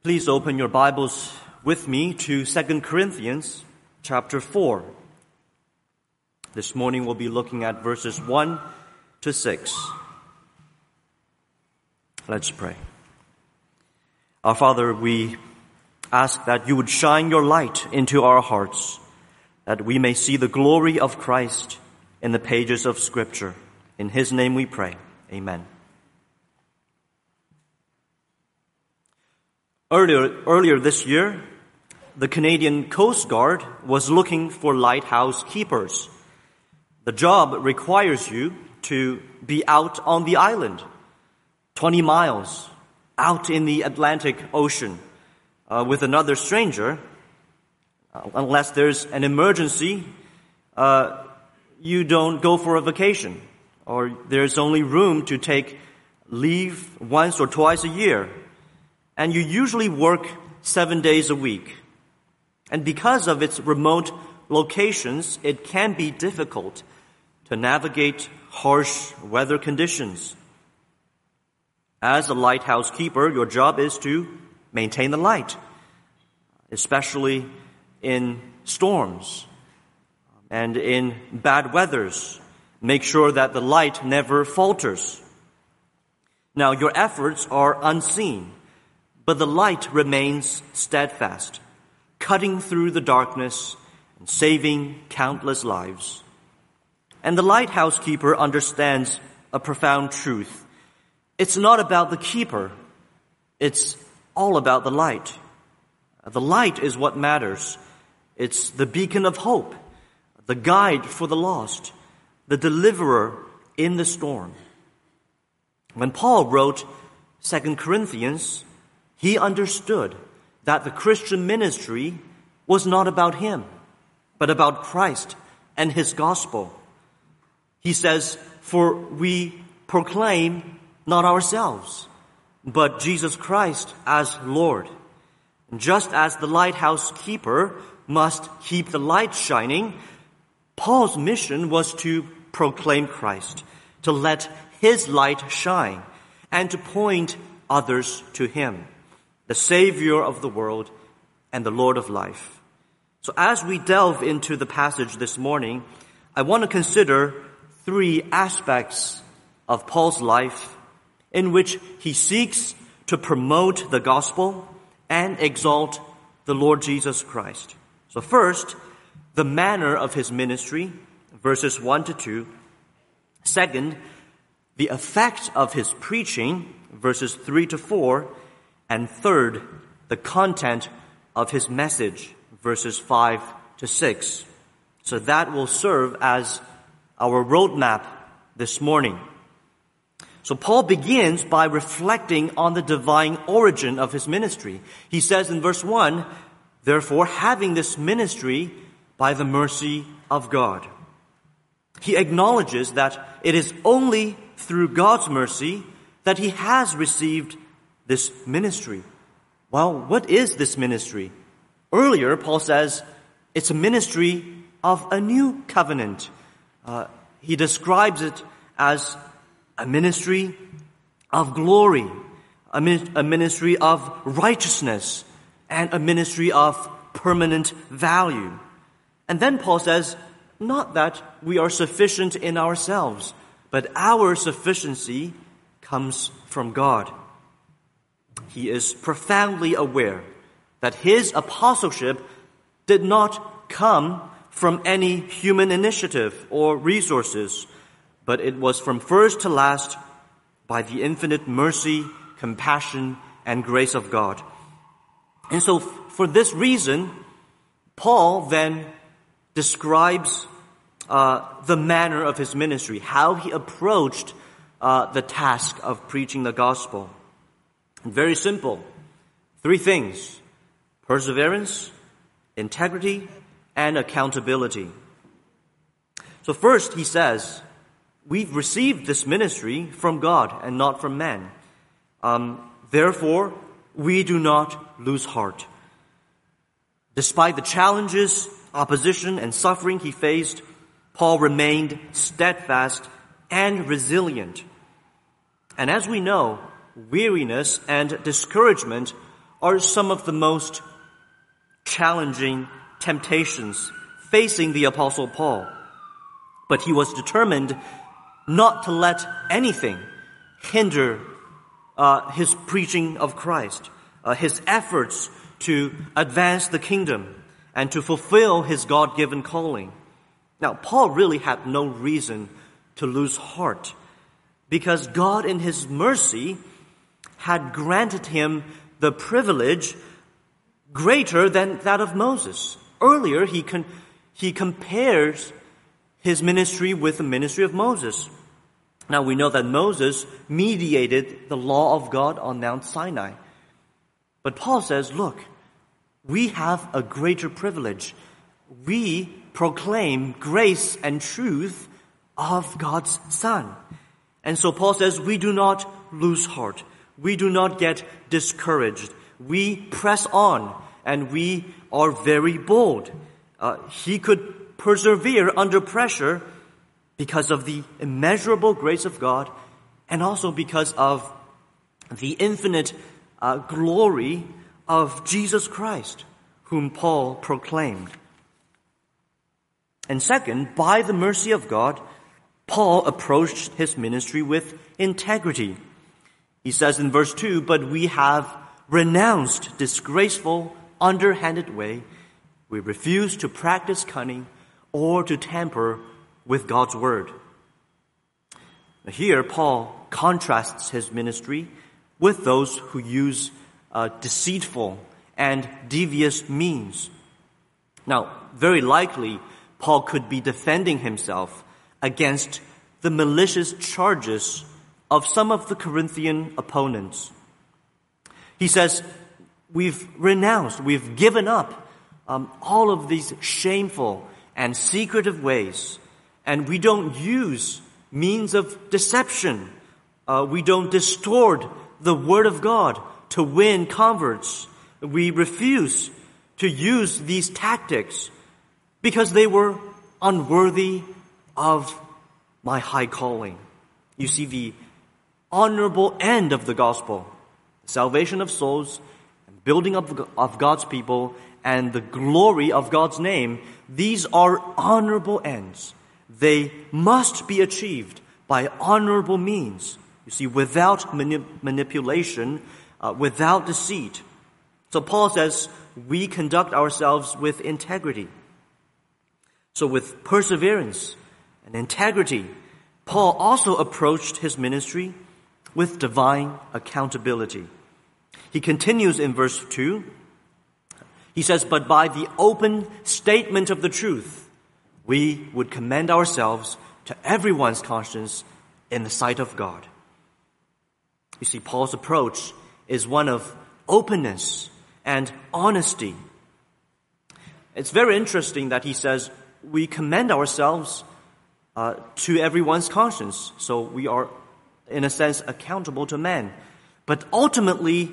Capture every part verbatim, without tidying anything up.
Please open your Bibles with me to Second Corinthians chapter four. This morning we'll be looking at verses one to six. Let's pray. Our Father, we ask that you would shine your light into our hearts, that we may see the glory of Christ in the pages of Scripture. In His name we pray. Amen. Earlier, earlier this year, the Canadian Coast Guard was looking for lighthouse keepers. The job requires you to be out on the island, twenty miles, out in the Atlantic Ocean, uh, with another stranger. Uh, unless there's an emergency, uh, you don't go for a vacation, or there's only room to take leave once or twice a year. And you usually work seven days a week. And because of its remote locations, it can be difficult to navigate harsh weather conditions. As a lighthouse keeper, your job is to maintain the light, especially in storms and in bad weathers. Make sure that the light never falters. Now, your efforts are unseen, but the light remains steadfast, cutting through the darkness and saving countless lives. And the lighthouse keeper understands a profound truth. It's not about the keeper. It's all about the light. The light is what matters. It's the beacon of hope, the guide for the lost, the deliverer in the storm. When Paul wrote Second Corinthians, he understood that the Christian ministry was not about him, but about Christ and His gospel. He says, "For we proclaim not ourselves, but Jesus Christ as Lord." And just as the lighthouse keeper must keep the light shining, Paul's mission was to proclaim Christ, to let His light shine, and to point others to Him, the Savior of the world and the Lord of life. So as we delve into the passage this morning, I want to consider three aspects of Paul's life in which he seeks to promote the gospel and exalt the Lord Jesus Christ. So first, the manner of his ministry, verses one to two. Second, the effect of his preaching, verses three to four. And third, the content of his message, verses five to six. So that will serve as our roadmap this morning. So Paul begins by reflecting on the divine origin of his ministry. He says in verse one, "Therefore, having this ministry by the mercy of God." He acknowledges that it is only through God's mercy that he has received this ministry. Well, what is this ministry? Earlier, Paul says it's a ministry of a new covenant. Uh, he describes it as a ministry of glory, a, min- a ministry of righteousness, and a ministry of permanent value. And then Paul says, not that we are sufficient in ourselves, but our sufficiency comes from God. He is profoundly aware that his apostleship did not come from any human initiative or resources, but it was from first to last by the infinite mercy, compassion, and grace of God. And so for this reason, Paul then describes uh, the manner of his ministry, how he approached uh, the task of preaching the gospel. Very simple. Three things: perseverance, integrity, and accountability. So first, he says, we've received this ministry from God and not from men. Um, therefore, we do not lose heart. Despite the challenges, opposition, and suffering he faced, Paul remained steadfast and resilient. And as we know, weariness and discouragement are some of the most challenging temptations facing the Apostle Paul. But he was determined not to let anything hinder uh, his preaching of Christ, uh, his efforts to advance the kingdom and to fulfill his God-given calling. Now, Paul really had no reason to lose heart, because God in his mercy had granted him the privilege greater than that of Moses. Earlier, he con- he compares his ministry with the ministry of Moses. Now, we know that Moses mediated the law of God on Mount Sinai. But Paul says, look, we have a greater privilege. We proclaim grace and truth of God's Son. And so Paul says, we do not lose heart. We do not get discouraged. We press on, and we are very bold. Uh, he could persevere under pressure because of the immeasurable grace of God, and also because of the infinite uh, glory of Jesus Christ, whom Paul proclaimed. And second, by the mercy of God, Paul approached his ministry with integrity. He says in verse two, but we have renounced disgraceful, underhanded way. We refuse to practice cunning or to tamper with God's word. Here, Paul contrasts his ministry with those who use uh, deceitful and devious means. Now, very likely, Paul could be defending himself against the malicious charges of some of the Corinthian opponents. He says, we've renounced, we've given up um, all of these shameful and secretive ways, and we don't use means of deception. Uh, we don't distort the word of God to win converts. We refuse to use these tactics because they were unworthy of my high calling. You see, the honorable end of the gospel, the salvation of souls, and building up of God's people, and the glory of God's name, these are honorable ends. They must be achieved by honorable means. You see, without manip- manipulation, uh, without deceit. So Paul says, we conduct ourselves with integrity. So with perseverance and integrity, Paul also approached his ministry with divine accountability. He continues in verse two. He says, but by the open statement of the truth, we would commend ourselves to everyone's conscience in the sight of God. You see, Paul's approach is one of openness and honesty. It's very interesting that he says, we commend ourselves uh, to everyone's conscience. So we are, in a sense, accountable to men. But ultimately,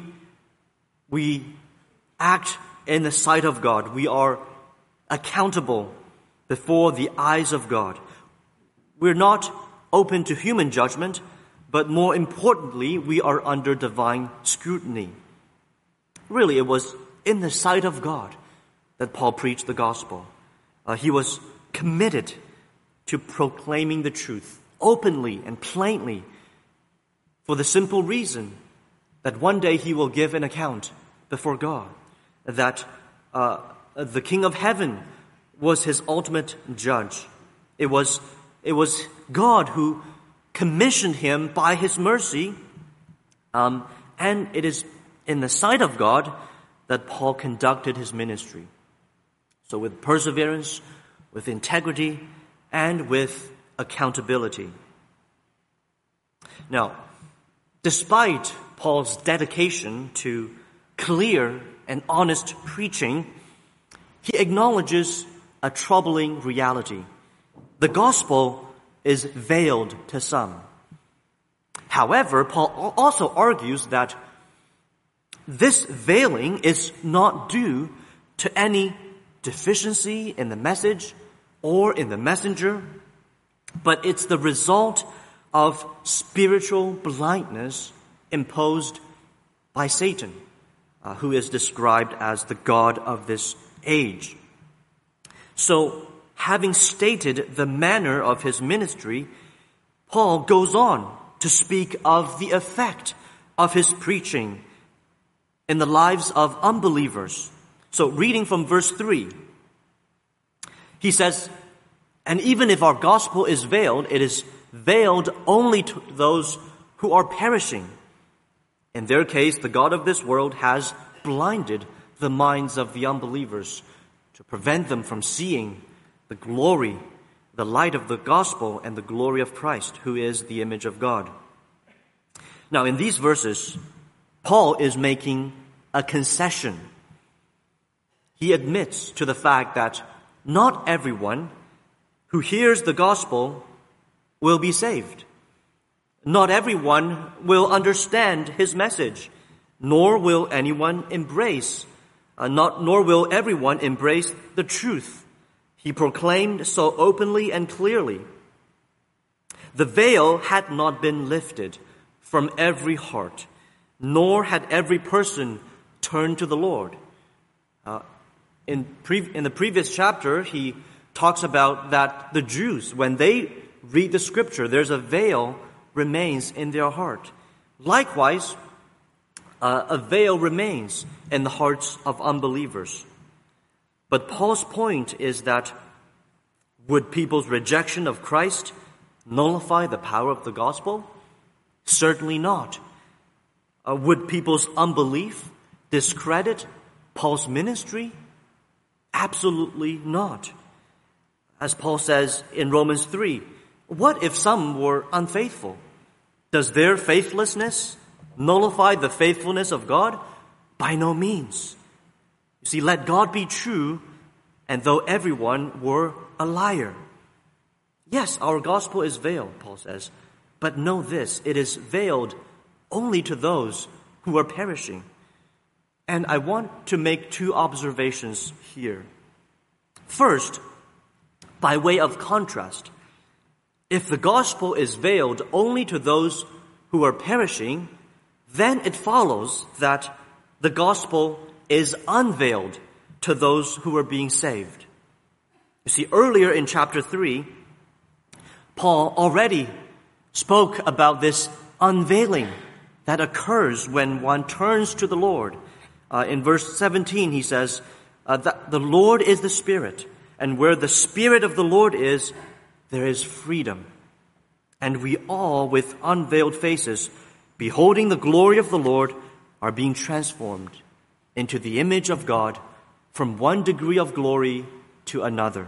we act in the sight of God. We are accountable before the eyes of God. We're not open to human judgment, but more importantly, we are under divine scrutiny. Really, it was in the sight of God that Paul preached the gospel. Uh, he was committed to proclaiming the truth openly and plainly for the simple reason that one day he will give an account before God, that uh, the King of Heaven was his ultimate judge. It was, it was God who commissioned him by his mercy, um, and it is in the sight of God that Paul conducted his ministry. So with perseverance, with integrity, and with accountability. Now, despite Paul's dedication to clear and honest preaching, he acknowledges a troubling reality. The gospel is veiled to some. However, Paul also argues that this veiling is not due to any deficiency in the message or in the messenger, but it's the result of spiritual blindness imposed by Satan. uh, who is described as the god of this age. So, having stated the manner of his ministry, Paul goes on to speak of the effect of his preaching in the lives of unbelievers. So, reading from verse three, he says, "And even if our gospel is veiled, it is veiled only to those who are perishing. In their case, the god of this world has blinded the minds of the unbelievers to prevent them from seeing the glory, the light of the gospel and the glory of Christ, who is the image of God." Now, in these verses, Paul is making a concession. He admits to the fact that not everyone who hears the gospel will be saved. Not everyone will understand his message, nor will anyone embrace, uh, not, nor will everyone embrace the truth he proclaimed so openly and clearly. The veil had not been lifted from every heart, nor had every person turned to the Lord. Uh, in, pre- in the previous chapter, he talks about that the Jews, when they read the scripture, there's a veil remains in their heart. Likewise, uh, a veil remains in the hearts of unbelievers. But Paul's point is that would people's rejection of Christ nullify the power of the gospel? Certainly not. Uh, would people's unbelief discredit Paul's ministry? Absolutely not. As Paul says in Romans three, what if some were unfaithful? Does their faithlessness nullify the faithfulness of God? By no means. You see, let God be true, and though everyone were a liar. Yes, our gospel is veiled, Paul says, but know this, it is veiled only to those who are perishing. And I want to make two observations here. First, by way of contrast, if the gospel is veiled only to those who are perishing, then it follows that the gospel is unveiled to those who are being saved. You see, earlier in chapter three, Paul already spoke about this unveiling that occurs when one turns to the Lord. Uh, in verse seventeen, he says, uh, that the Lord is the Spirit, and where the Spirit of the Lord is, there is freedom. And we all, with unveiled faces, beholding the glory of the Lord, are being transformed into the image of God from one degree of glory to another.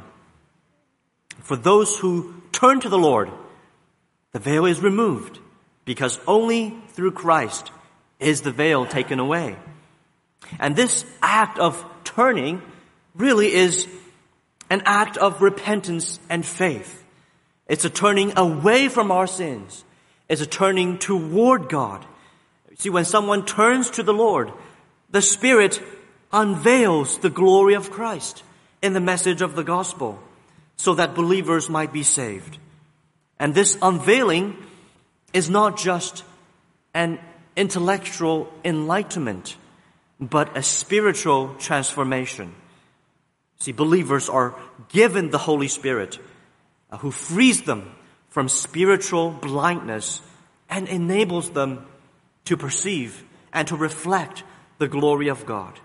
For those who turn to the Lord, the veil is removed, because only through Christ is the veil taken away. And this act of turning really is an act of repentance and faith. It's a turning away from our sins. It's a turning toward God. See, when someone turns to the Lord, the Spirit unveils the glory of Christ in the message of the gospel so that believers might be saved. And this unveiling is not just an intellectual enlightenment, but a spiritual transformation. See, believers are given the Holy Spirit, uh, who frees them from spiritual blindness and enables them to perceive and to reflect the glory of God.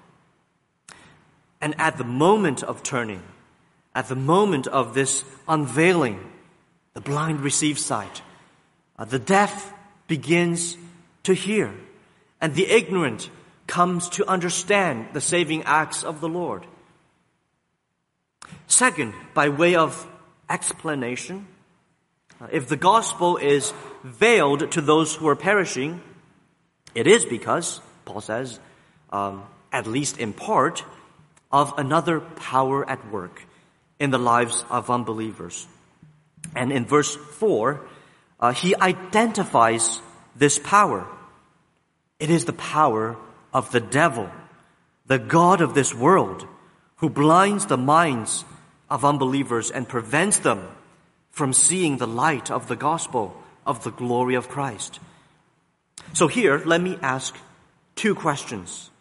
And at the moment of turning, at the moment of this unveiling, the blind receive sight, uh, the deaf begins to hear, and the ignorant comes to understand the saving acts of the Lord. Second, by way of explanation, uh, if the gospel is veiled to those who are perishing, it is because, Paul says, um, at least in part, of another power at work in the lives of unbelievers. And in verse four, uh, he identifies this power. It is the power of the devil, the god of this world, who blinds the minds of unbelievers and prevents them from seeing the light of the gospel of the glory of Christ. So here, let me ask two questions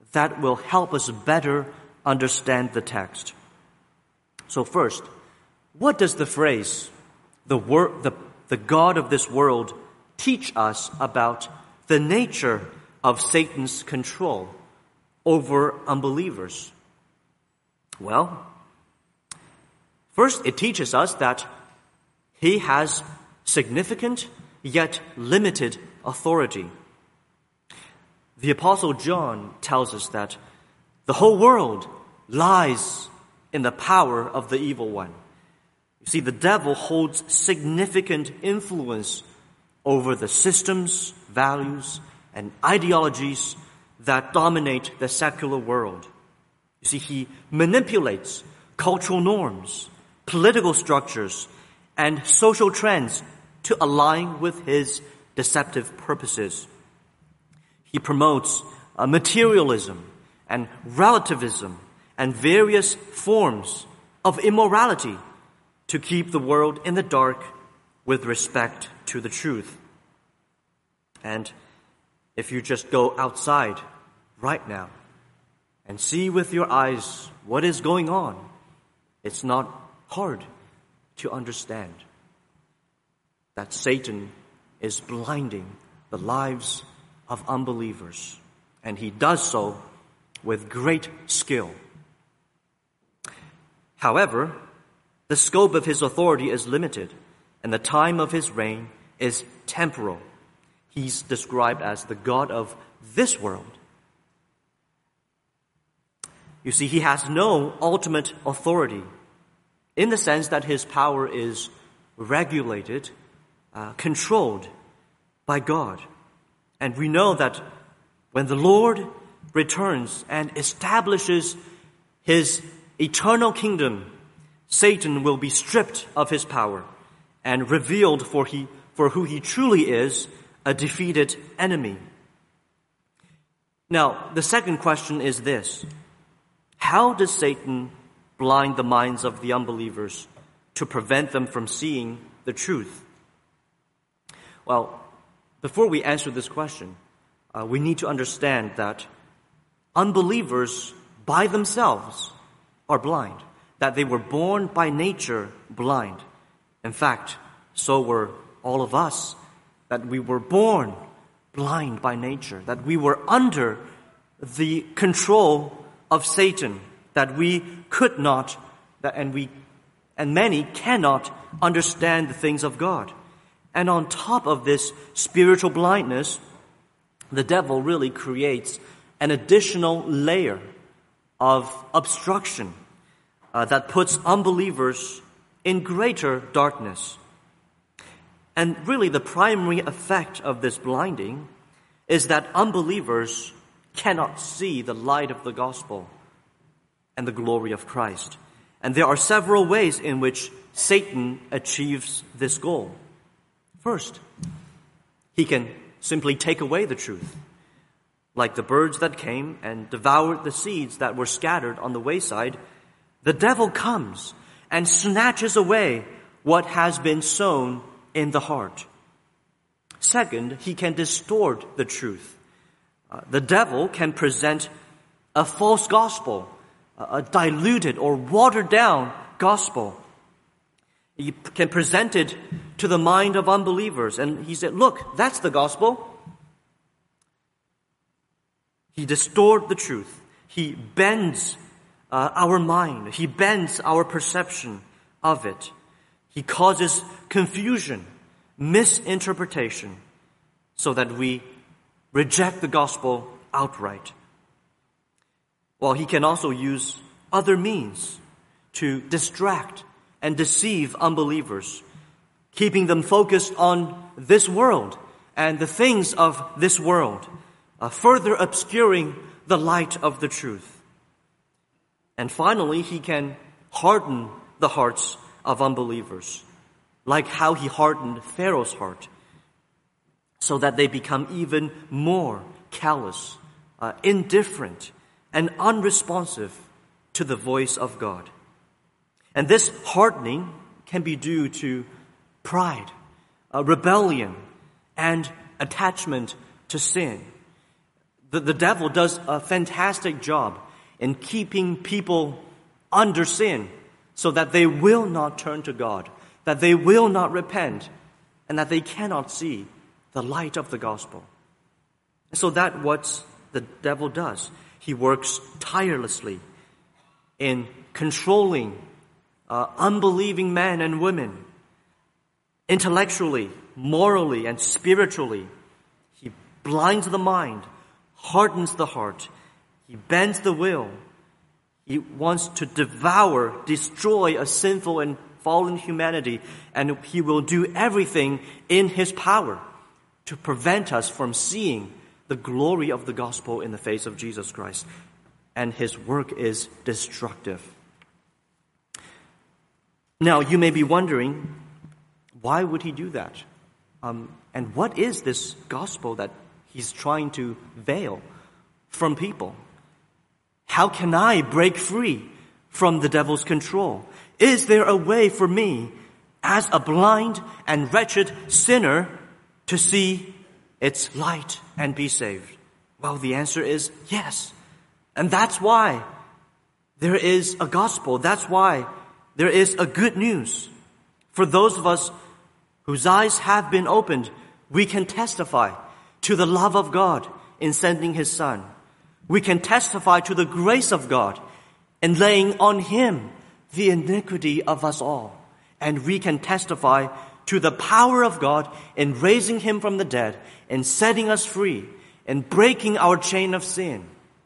that will help us better understand the text. So first, what does the phrase, the, wor- the, the God of this world, teach us about the nature of Satan's control over unbelievers? Well, first it teaches us that he has significant yet limited authority. The Apostle John tells us that the whole world lies in the power of the evil one. You see, the devil holds significant influence over the systems, values, and ideologies that dominate the secular world. You see, he manipulates cultural norms, political structures, and social trends to align with his deceptive purposes. He promotes uh, materialism and relativism and various forms of immorality to keep the world in the dark with respect to the truth. And if you just go outside right now and see with your eyes what is going on, it's not hard to understand that Satan is blinding the lives of unbelievers, and he does so with great skill. However, the scope of his authority is limited, and the time of his reign is temporal. He's described as the God of this world. You see, he has no ultimate authority in the sense that his power is regulated, uh, controlled by God. And we know that when the Lord returns and establishes his eternal kingdom, Satan will be stripped of his power and revealed for he for who he truly is, a defeated enemy. Now, the second question is this: how does Satan blind the minds of the unbelievers to prevent them from seeing the truth? Well, before we answer this question, uh, we need to understand that unbelievers by themselves are blind, that they were born by nature blind. In fact, so were all of us, that we were born blind by nature, that we were under the control of Satan, that we could not, that, and we, and many cannot understand the things of God. And on top of this spiritual blindness, the devil really creates an additional layer of obstruction uh, that puts unbelievers in greater darkness. And really the primary effect of this blinding is that unbelievers cannot see the light of the gospel and the glory of Christ. And there are several ways in which Satan achieves this goal. First, he can simply take away the truth. Like the birds that came and devoured the seeds that were scattered on the wayside, the devil comes and snatches away what has been sown in the heart. Second, he can distort the truth. Uh, the devil can present a false gospel, a diluted or watered down gospel. He can present it to the mind of unbelievers. And he said, look, that's the gospel. He distorts the truth. He bends uh, our mind. He bends our perception of it. He causes confusion, misinterpretation, so that we reject the gospel outright. While he can also use other means to distract and deceive unbelievers, keeping them focused on this world and the things of this world, uh, further obscuring the light of the truth. And finally, he can harden the hearts of unbelievers, like how he hardened Pharaoh's heart, so that they become even more callous, uh, indifferent, and unresponsive to the voice of God. And this hardening can be due to pride, uh, rebellion, and attachment to sin. The, the devil does a fantastic job in keeping people under sin so that they will not turn to God, that they will not repent, and that they cannot see the light of the gospel. So that's what the devil does. He works tirelessly in controlling uh, unbelieving men and women, intellectually, morally, and spiritually. He blinds the mind, hardens the heart. He bends the will. He wants to devour, destroy a sinful and fallen humanity, and he will do everything in his power to prevent us from seeing the glory of the gospel in the face of Jesus Christ. And his work is destructive. Now, you may be wondering, why would he do that? Um, and what is this gospel that he's trying to veil from people? How can I break free from the devil's control? Is there a way for me, as a blind and wretched sinner, to see its light and be saved? Well, the answer is yes. And that's why there is a gospel. That's why there is a good news. For those of us whose eyes have been opened, we can testify to the love of God in sending his Son. We can testify to the grace of God in laying on him the iniquity of us all. And we can testify to the power of God in raising him from the dead, in setting us free, in breaking our chain of sin.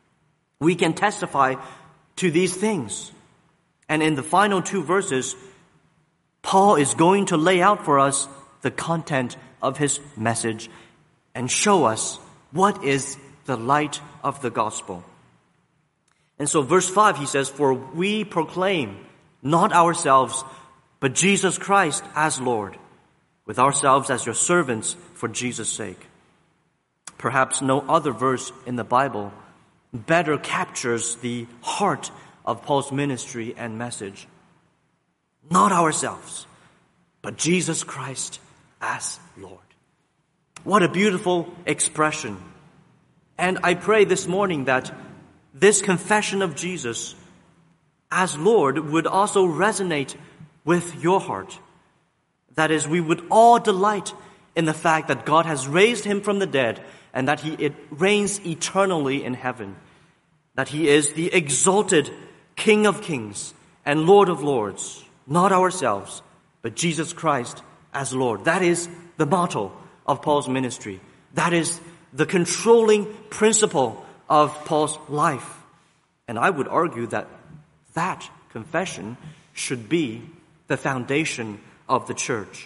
We can testify to these things. And in the final two verses, Paul is going to lay out for us the content of his message and show us what is the light of the gospel. And so verse five, he says, "For we proclaim not ourselves, but Jesus Christ as Lord, with ourselves as your servants for Jesus' sake." Perhaps no other verse in the Bible better captures the heart of Paul's ministry and message. Not ourselves, but Jesus Christ as Lord. What a beautiful expression. And I pray this morning that this confession of Jesus as Lord would also resonate with your heart. That is, we would all delight in the fact that God has raised him from the dead and that he it reigns eternally in heaven. That he is the exalted King of kings and Lord of lords. Not ourselves, but Jesus Christ as Lord. That is the motto of Paul's ministry. That is the controlling principle of Paul's life. And I would argue that that confession should be the foundation of the church.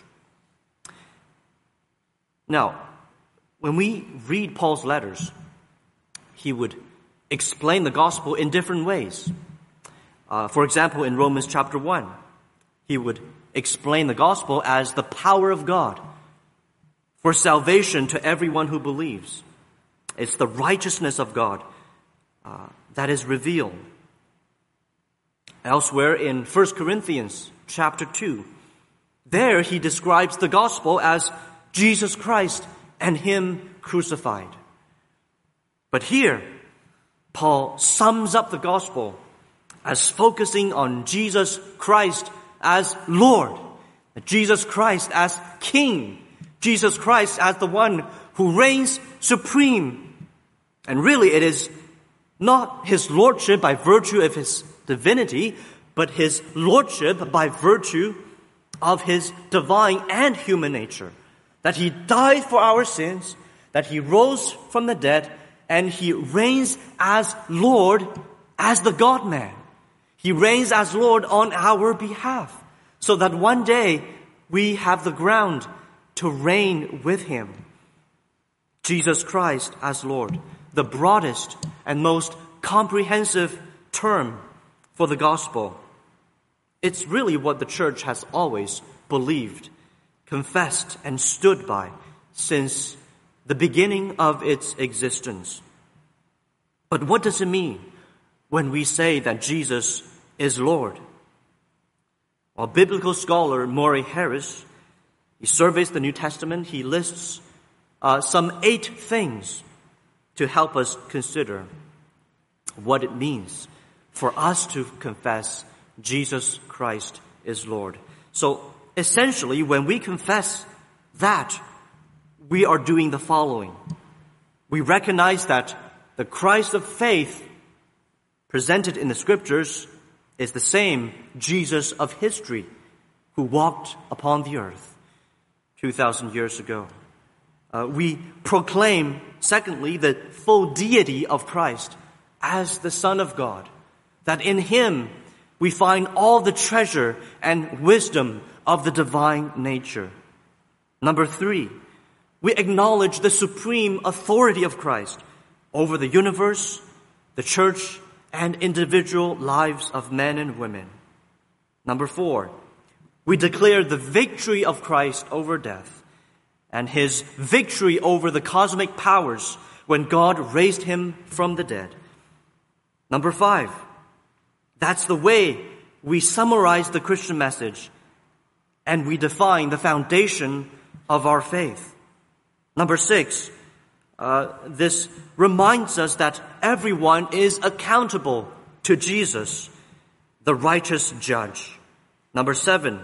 Now, when we read Paul's letters, he would explain the gospel in different ways. Uh, for example, in Romans chapter one, he would explain the gospel as the power of God for salvation to everyone who believes. It's the righteousness of God uh, that is revealed. Elsewhere in First Corinthians chapter two, there he describes the gospel as Jesus Christ and him crucified. But here, Paul sums up the gospel as focusing on Jesus Christ as Lord, Jesus Christ as King, Jesus Christ as the one who reigns supreme. And really it is not his lordship by virtue of his divinity, but his lordship by virtue of his divine and human nature. That he died for our sins, that he rose from the dead, and he reigns as Lord, as the God-man. He reigns as Lord on our behalf, so that one day we have the ground to reign with him. Jesus Christ as Lord, the broadest and most comprehensive term for the gospel. It's really what the church has always believed, confessed, and stood by since the beginning of its existence. But what does it mean when we say that Jesus is Lord? Well, biblical scholar Maury Harris, he surveys the New Testament. He lists uh, some eight things to help us consider what it means for us to confess Jesus Christ is Lord. So essentially, when we confess that, we are doing the following. We recognize that the Christ of faith presented in the Scriptures is the same Jesus of history who walked upon the earth two thousand years ago. Uh, we proclaim, secondly, the full deity of Christ as the Son of God, that in Him we find all the treasure and wisdom of the divine nature. Number three, we acknowledge the supreme authority of Christ over the universe, the church, and individual lives of men and women. Number four, we declare the victory of Christ over death and His victory over the cosmic powers when God raised Him from the dead. Number five, that's the way we summarize the Christian message and we define the foundation of our faith. Number six, uh, this reminds us that everyone is accountable to Jesus, the righteous judge. Number seven,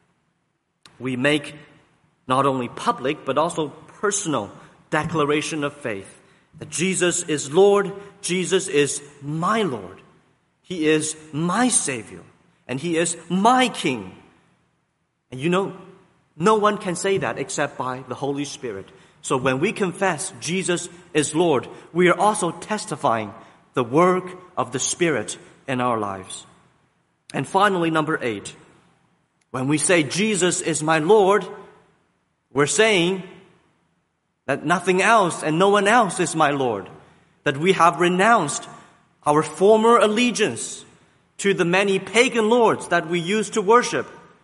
we make not only public but also personal declaration of faith that Jesus is Lord, Jesus is my Lord, He is my Savior, and He is my King. And you know, no one can say that except by the Holy Spirit. So when we confess Jesus is Lord, we are also testifying the work of the Spirit in our lives. And finally, number eight, when we say Jesus is my Lord, we're saying that nothing else and no one else is my Lord, that we have renounced our former allegiance to the many pagan lords that we used to worship.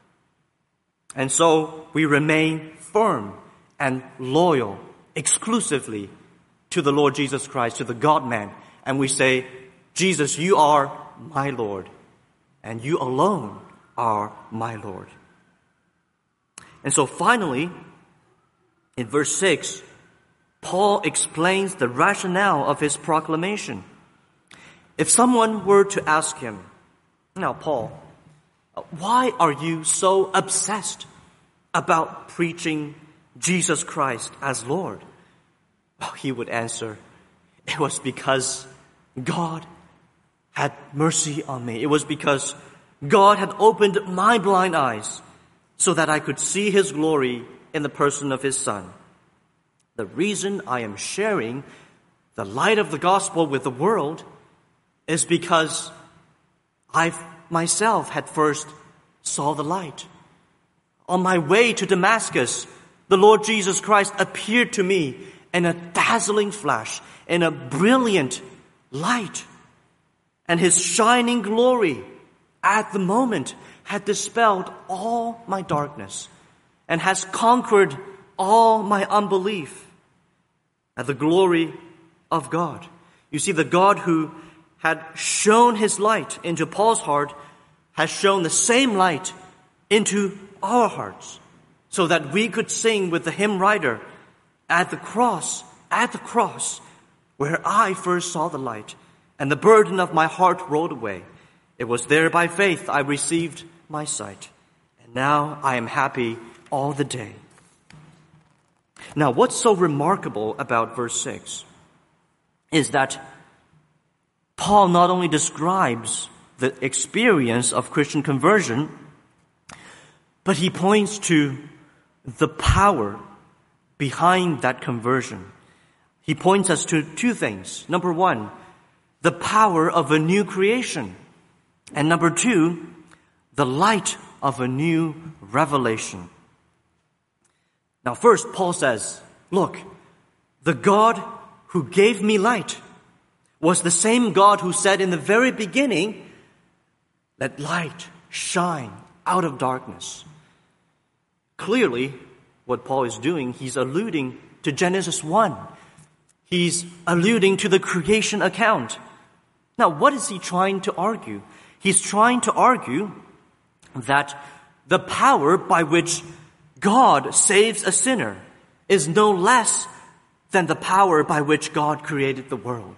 And so we remain firm and loyal exclusively to the Lord Jesus Christ, to the God-man. And we say, Jesus, you are my Lord, and you alone are my Lord. And so finally, in verse six, Paul explains the rationale of his proclamation. If someone were to ask him, now Paul, why are you so obsessed about preaching Jesus Christ as Lord? Well, he would answer, it was because God had mercy on me. It was because God had opened my blind eyes so that I could see His glory in the person of His Son. The reason I am sharing the light of the gospel with the world is because I myself had first saw the light. On my way to Damascus, the Lord Jesus Christ appeared to me in a dazzling flash, in a brilliant light. And His shining glory at the moment had dispelled all my darkness and has conquered all my unbelief. At the glory of God. You see, the God who had shown His light into Paul's heart has shown the same light into our hearts, so that we could sing with the hymn writer, at the cross, at the cross, where I first saw the light, and the burden of my heart rolled away. It was there by faith I received my sight, and now I am happy all the day. Now, what's so remarkable about verse six is that Paul not only describes the experience of Christian conversion, but he points to the power behind that conversion. He points us to two things. Number one, the power of a new creation. And number two, the light of a new revelation. Now first, Paul says, look, the God who gave me light was the same God who said in the very beginning, let light shine out of darkness. Clearly, what Paul is doing, he's alluding to Genesis one. He's alluding to the creation account. Now, what is he trying to argue? He's trying to argue that the power by which God saves a sinner is no less than the power by which God created the world.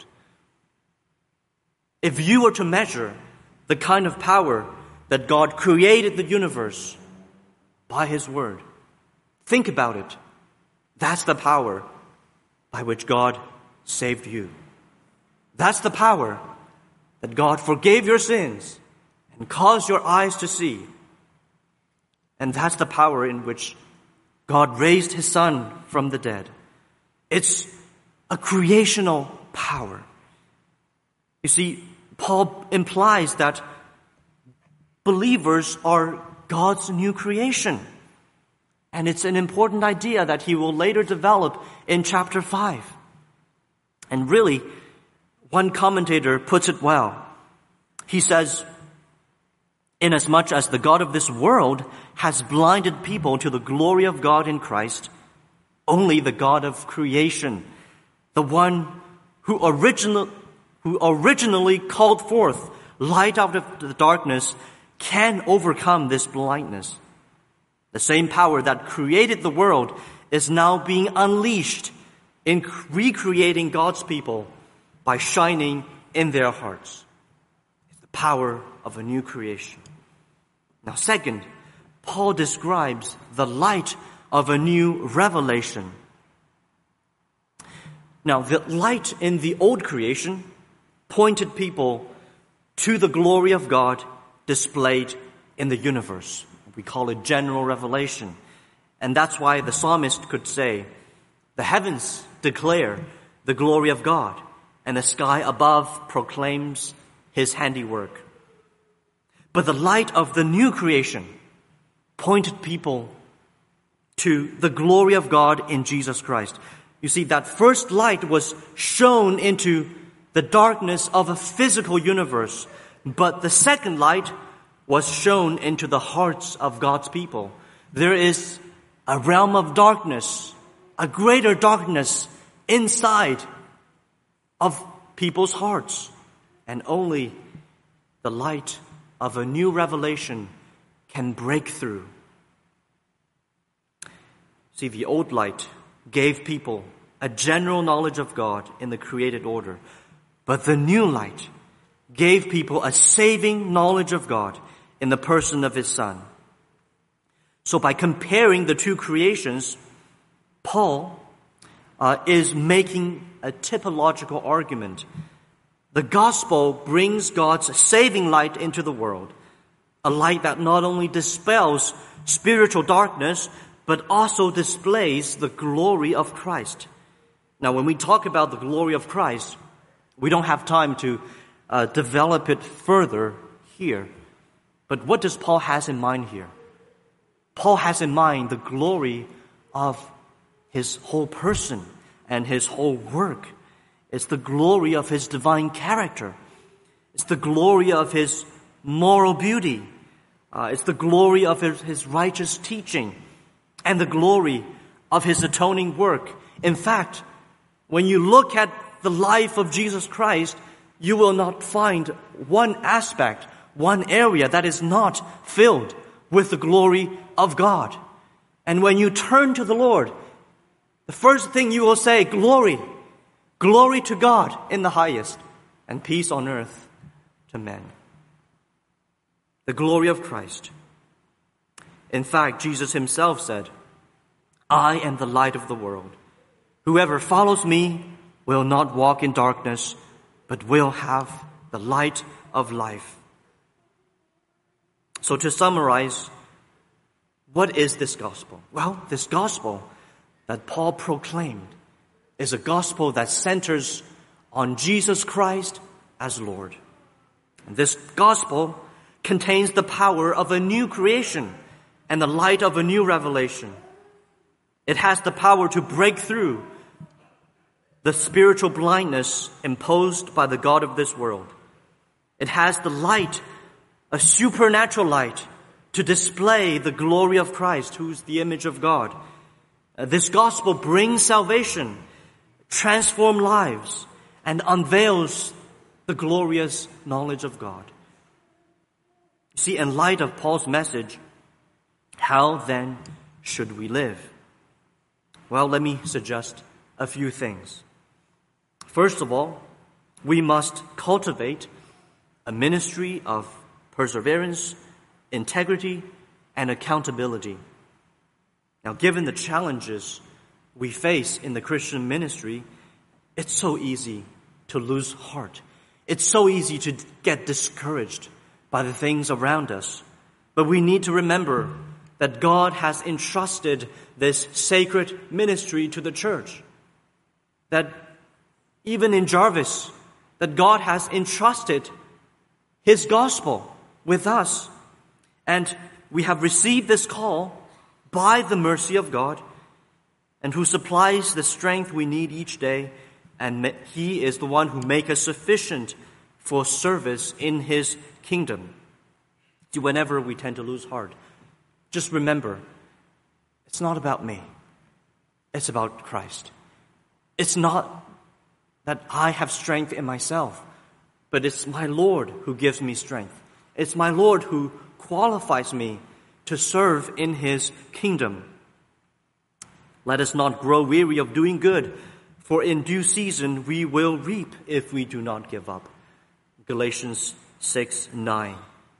If you were to measure the kind of power that God created the universe by His Word, think about it. That's the power by which God saved you. That's the power that God forgave your sins and caused your eyes to see. And that's the power in which God raised His Son from the dead. It's a creational power. You see, Paul implies that believers are God's new creation. And it's an important idea that he will later develop in chapter five. And really, one commentator puts it well. He says, "Inasmuch as the God of this world has blinded people to the glory of God in Christ, only the God of creation, the one who, original, who originally called forth light out of the darkness, can overcome this blindness. The same power that created the world is now being unleashed in recreating God's people by shining in their hearts." It's the power of a new creation. Now, second, Paul describes the light of a new revelation. Now, the light in the old creation pointed people to the glory of God displayed in the universe. We call it general revelation. And that's why the psalmist could say, "The heavens declare the glory of God, and the sky above proclaims His handiwork." But the light of the new creation pointed people to the glory of God in Jesus Christ. You see, that first light was shown into the darkness of a physical universe, but the second light was shown into the hearts of God's people. There is a realm of darkness, a greater darkness inside of people's hearts, and only the light of a new revelation can break through. See, the old light gave people a general knowledge of God in the created order, but the new light gave people a saving knowledge of God in the person of His Son. So by comparing the two creations, Paul uh, is making a typological argument. The gospel brings God's saving light into the world, a light that not only dispels spiritual darkness, but also displays the glory of Christ. Now, when we talk about the glory of Christ, we don't have time to uh, develop it further here. But what does Paul has in mind here? Paul has in mind the glory of His whole person and His whole work. It's the glory of His divine character. It's the glory of His moral beauty. Uh, it's the glory of his, his righteous teaching and the glory of His atoning work. In fact, when you look at the life of Jesus Christ, you will not find one aspect, one area that is not filled with the glory of God. And when you turn to the Lord, the first thing you will say, glory, glory to God in the highest, and peace on earth to men. The glory of Christ. In fact, Jesus Himself said, "I am the light of the world. Whoever follows me will not walk in darkness, but will have the light of life." So to summarize, what is this gospel? Well, this gospel that Paul proclaimed is a gospel that centers on Jesus Christ as Lord. And this gospel contains the power of a new creation and the light of a new revelation. It has the power to break through the spiritual blindness imposed by the God of this world. It has the light, a supernatural light, to display the glory of Christ, who is the image of God. Uh, this gospel brings salvation, transforms lives, and unveils the glorious knowledge of God. See, in light of Paul's message, how then should we live? Well, let me suggest a few things. First of all, we must cultivate a ministry of perseverance, integrity, and accountability. Now, given the challenges we face in the Christian ministry, it's so easy to lose heart. It's so easy to get discouraged by the things around us. But we need to remember that God has entrusted this sacred ministry to the church. That even in Jarvis, that God has entrusted His gospel with us. And we have received this call by the mercy of God, and who supplies the strength we need each day, and He is the one who makes us sufficient for service in His kingdom. See, whenever we tend to lose heart, just remember, it's not about me. It's about Christ. It's not that I have strength in myself, but it's my Lord who gives me strength. It's my Lord who qualifies me to serve in His kingdom. Let us not grow weary of doing good, for in due season we will reap if we do not give up. Galatians six nine.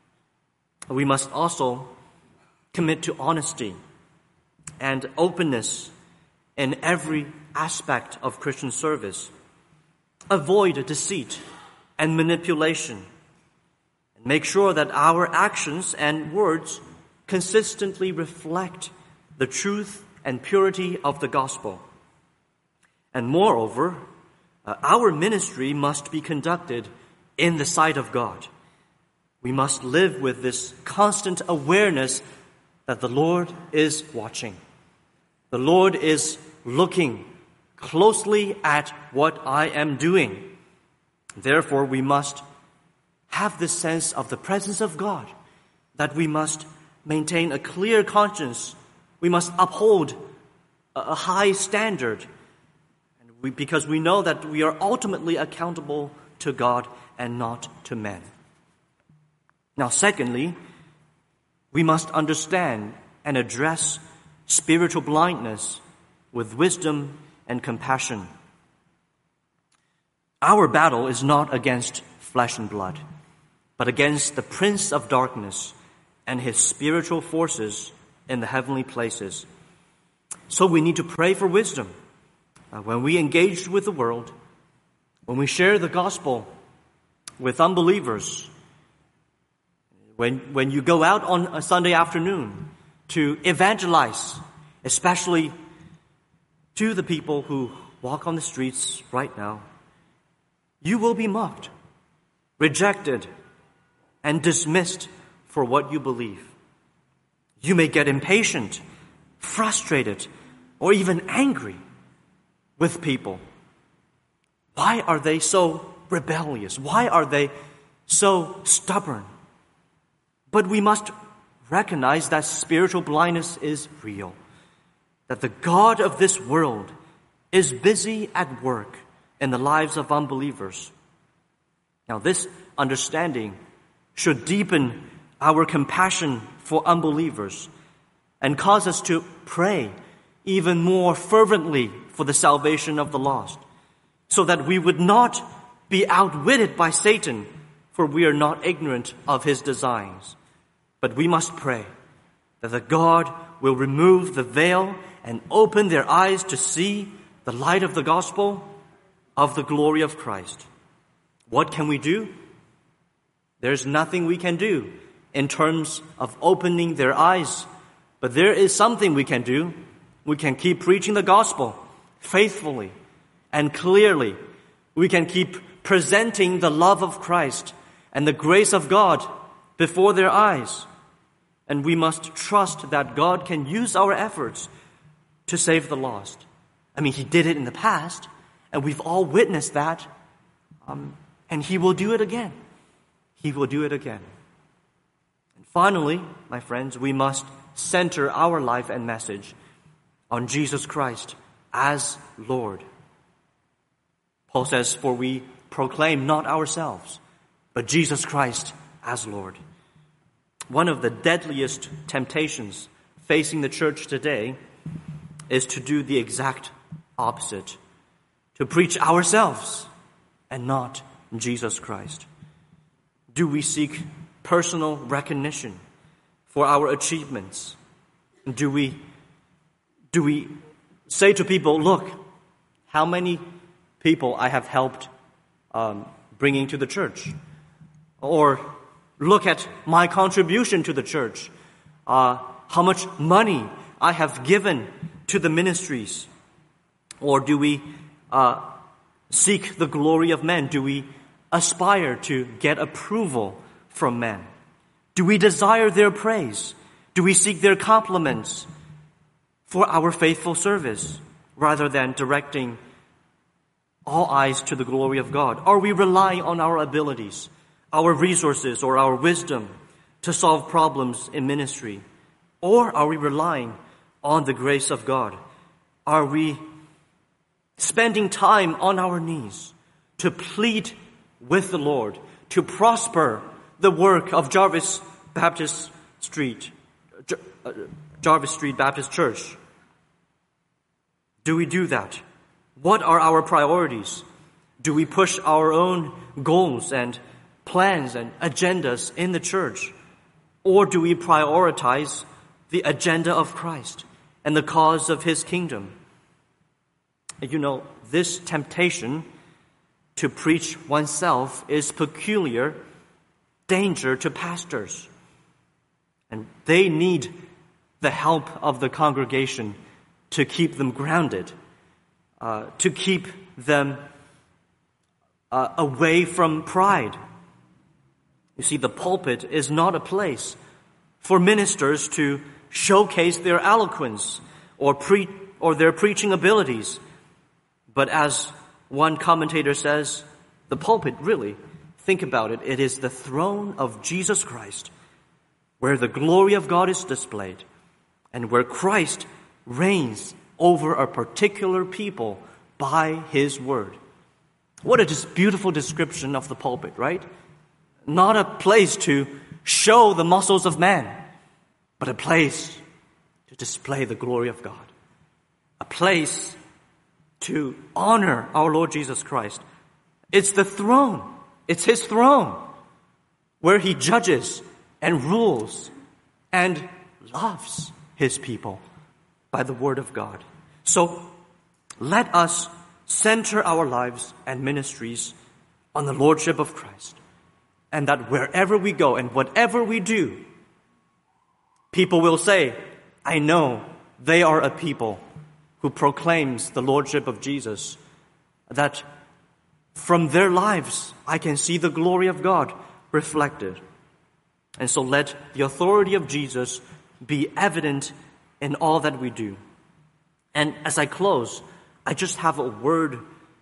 We must also commit to honesty and openness in every aspect of Christian service. Avoid deceit and manipulation. And make sure that our actions and words consistently reflect the truth and purity of the gospel. And moreover, uh, our ministry must be conducted in the sight of God. We must live with this constant awareness that the Lord is watching. The Lord is looking closely at what I am doing. Therefore, we must have this sense of the presence of God, that we must maintain a clear conscience. We must uphold a high standard, and we, because we know that we are ultimately accountable to God and not to men. Now, secondly, we must understand and address spiritual blindness with wisdom and compassion. Our battle is not against flesh and blood, but against the prince of darkness and his spiritual forces in the heavenly places. So we need to pray for wisdom. Uh, when we engage with the world, when we share the gospel with unbelievers, when, when you go out on a Sunday afternoon to evangelize, especially to the people who walk on the streets right now, you will be mocked, rejected, and dismissed for what you believe. You may get impatient, frustrated, or even angry with people. Why are they so rebellious? Why are they so stubborn? But we must recognize that spiritual blindness is real, that the God of this world is busy at work in the lives of unbelievers. Now, this understanding should deepen our compassion for unbelievers and cause us to pray even more fervently for the salvation of the lost, so that we would not be outwitted by Satan, for we are not ignorant of his designs. But we must pray that the God will remove the veil and open their eyes to see the light of the gospel of the glory of Christ. What can we do? There's nothing we can do in terms of opening their eyes, but there is something we can do. We can keep preaching the gospel faithfully and clearly. We can keep presenting the love of Christ and the grace of God before their eyes. And we must trust that God can use our efforts to save the lost. I mean, He did it in the past, and we've all witnessed that. Um, and He will do it again. He will do it again. And finally, my friends, we must center our life and message on Jesus Christ as Lord. Paul says, "For we proclaim not ourselves, but Jesus Christ as Lord." One of the deadliest temptations facing the church today is to do the exact opposite to preach ourselves and not Jesus Christ? Do we seek personal recognition for our achievements? Do we, do we say to people, look, how many people I have helped um, bringing to the church? Or look at my contribution to the church, uh, how much money I have given to the ministries? Or do we uh, seek the glory of men? Do we aspire to get approval from men? Do we desire their praise? Do we seek their compliments for our faithful service rather than directing all eyes to the glory of God? Are we relying on our abilities, our resources, or our wisdom to solve problems in ministry? Or are we relying on the grace of God? Are we spending time on our knees to plead with the Lord to prosper the work of Jarvis Baptist Street, Jarvis Street Baptist Church? Do we do that? What are our priorities? Do we push our own goals and plans and agendas in the church? Or do we prioritize the agenda of Christ and the cause of His kingdom? You know, this temptation to preach oneself is peculiar danger to pastors. And they need the help of the congregation to keep them grounded, uh, to keep them uh, away from pride. You see, the pulpit is not a place for ministers to showcase their eloquence or pre- or their preaching abilities. But as one commentator says, the pulpit really, think about it, it is the throne of Jesus Christ, where the glory of God is displayed, and where Christ reigns over a particular people by His word. What a just beautiful description of the pulpit, right? Not a place to show the muscles of man, but a place to display the glory of God. A place to honor our Lord Jesus Christ. It's the throne. It's His throne where He judges and rules and loves His people by the word of God. So let us center our lives and ministries on the Lordship of Christ, and that wherever we go and whatever we do, people will say, I know they are a people who proclaims the Lordship of Jesus, that from their lives I can see the glory of God reflected. And so let the authority of Jesus be evident in all that we do. And as I close, I just have a word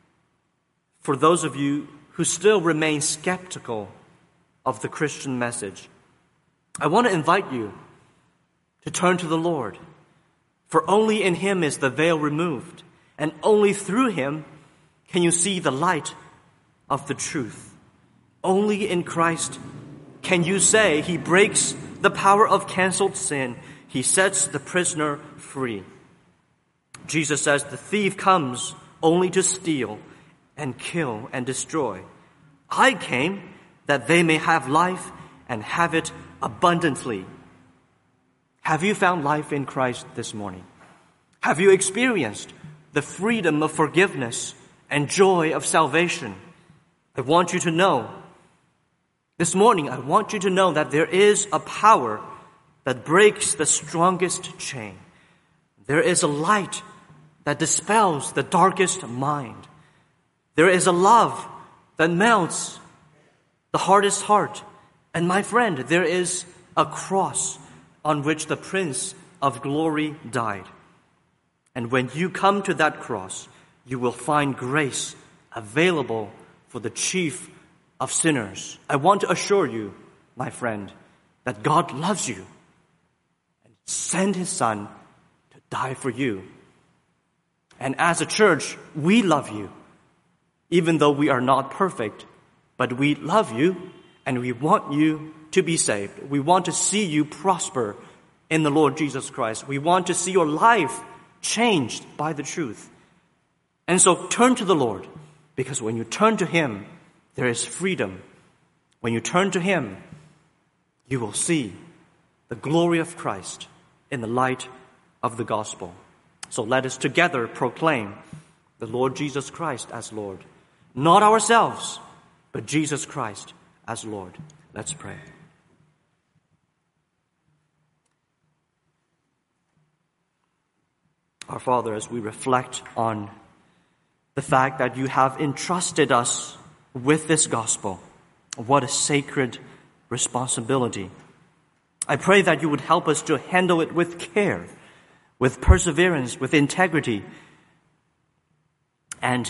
for those of you who still remain skeptical of the Christian message. I want to invite you to turn to the Lord. For only in Him is the veil removed, and only through Him can you see the light of the truth. Only in Christ can you say He breaks the power of canceled sin. He sets the prisoner free. Jesus says the thief comes only to steal and kill and destroy. I came that they may have life and have it abundantly. Have you found life in Christ this morning? Have you experienced the freedom of forgiveness and joy of salvation? I want you to know, this morning, I want you to know that there is a power that breaks the strongest chain. There is a light that dispels the darkest mind. There is a love that melts the hardest heart. And my friend, there is a cross on which the Prince of Glory died. And when you come to that cross, you will find grace available for the chief of sinners. I want to assure you, my friend, that God loves you and sent His Son to die for you. And as a church, we love you, even though we are not perfect, but we love you and we want you to be saved. We want to see you prosper in the Lord Jesus Christ. We want to see your life changed by the truth. And And so turn to the Lord, because when you turn to Him, there is freedom. When you turn to Him, you will see the glory of Christ in the light of the gospel. So let us together proclaim the Lord Jesus Christ as Lord. Not ourselves, but Jesus Christ as Lord. Let's pray. Our Father, as we reflect on the fact that you have entrusted us with this gospel, what a sacred responsibility. I pray that you would help us to handle it with care, with perseverance, with integrity, and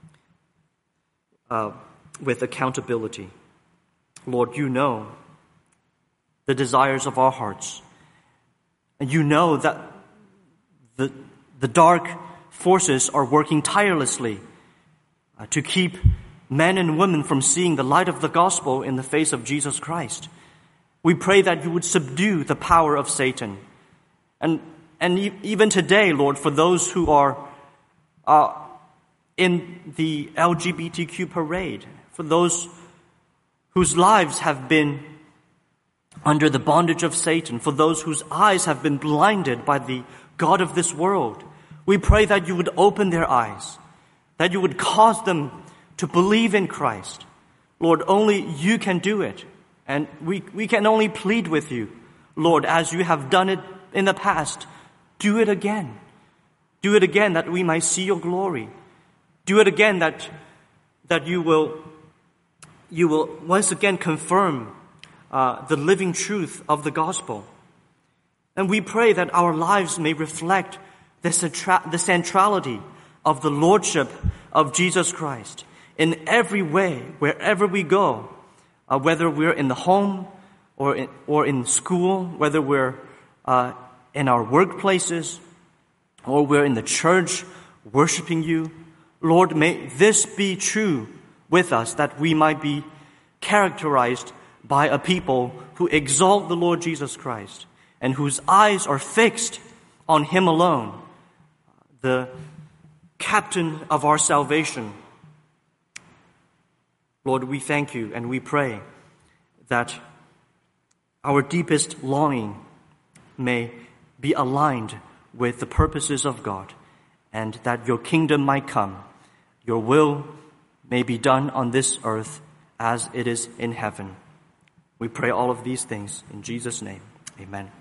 uh, with accountability. Lord, you know the desires of our hearts. And you know that the, the dark forces are working tirelessly uh, to keep men and women from seeing the light of the gospel in the face of Jesus Christ. We pray that you would subdue the power of Satan. And and e- even today, Lord, for those who are uh, in the L G B T Q parade, for those whose lives have been under the bondage of Satan, for those whose eyes have been blinded by the god of this world, we pray that you would open their eyes, that you would cause them to believe in Christ. Lord, only you can do it. And we, we can only plead with you, Lord, as you have done it in the past, do it again. Do it again that we might see your glory. Do it again that, that you will, you will once again confirm uh, the living truth of the gospel. And we pray that our lives may reflect the, centra- the centrality of the lordship of Jesus Christ in every way, wherever we go. Uh, whether we're in the home or in, or in school, whether we're uh, in our workplaces or we're in the church worshiping you. Lord, may this be true with us, that we might be characterized by a people who exalt the Lord Jesus Christ and whose eyes are fixed on Him alone, the captain of our salvation. Lord, we thank you and we pray that our deepest longing may be aligned with the purposes of God, and that your kingdom might come, your will may be done on this earth as it is in heaven. We pray all of these things in Jesus' name. Amen.